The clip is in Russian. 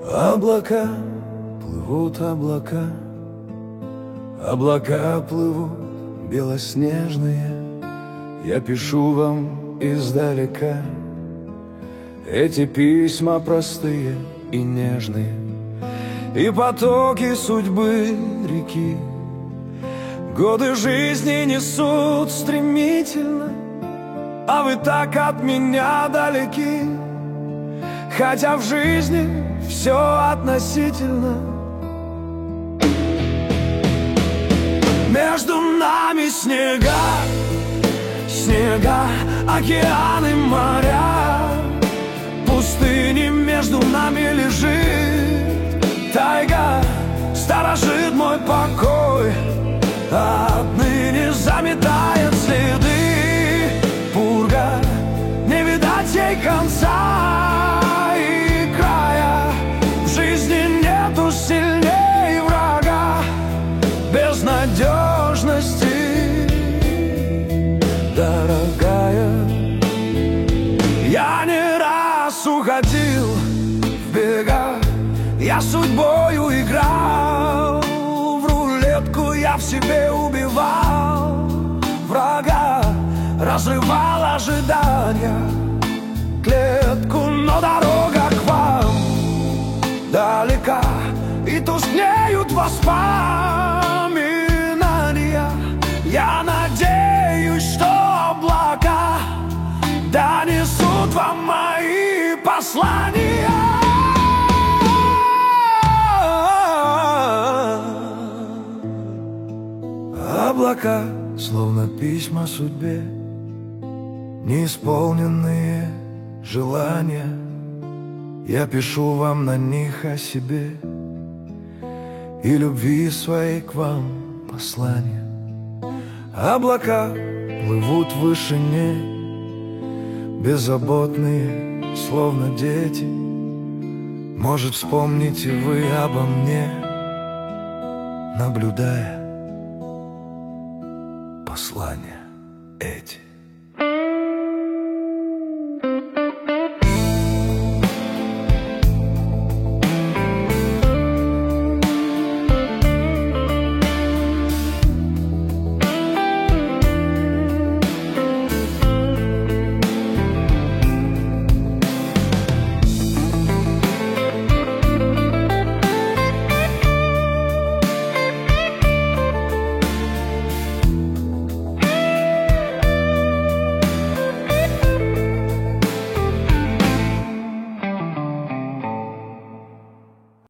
Облака, плывут облака, облака плывут белоснежные. Я пишу вам издалека эти письма простые и нежные. И потоки судьбы реки годы жизни несут стремительно, а вы так от меня далеки. Хотя в жизни все относительно, между нами снега, снега, океаны, моря, пустыни между нами лежит тайга, сторожит мой покой, а отныне заметает следы пурга, не видать ей конца. Сильнее врага, безнадежности, дорогая. Я не раз уходил в бега, я судьбою играл в рулетку, я в себе убивал врага, разрывал ожидания клетку, но дорога к вам далека, и тускнеют воспоминания. Я надеюсь, что облака донесут вам мои послания. Облака, словно письма судьбе, неисполненные желания. Я пишу вам на них о себе и любви своей к вам послание. Облака плывут в вышине, беззаботные, словно дети. Может, вспомните вы обо мне, наблюдая послания эти.